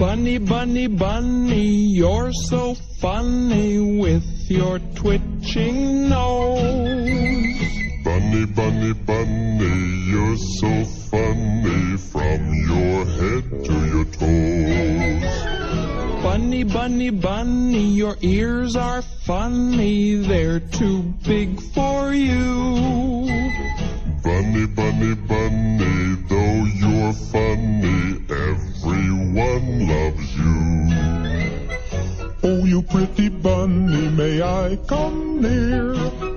Bunny, bunny, bunny, you're so funny with your twitching nose. Bunny, bunny, bunny, you're so funny from your head to your toes. Bunny, bunny, bunny, your ears are funny, they're too big for you. Bunny, bunny, bunny, though you're funny, everyone loves you. Oh, you pretty bunny, may I come near?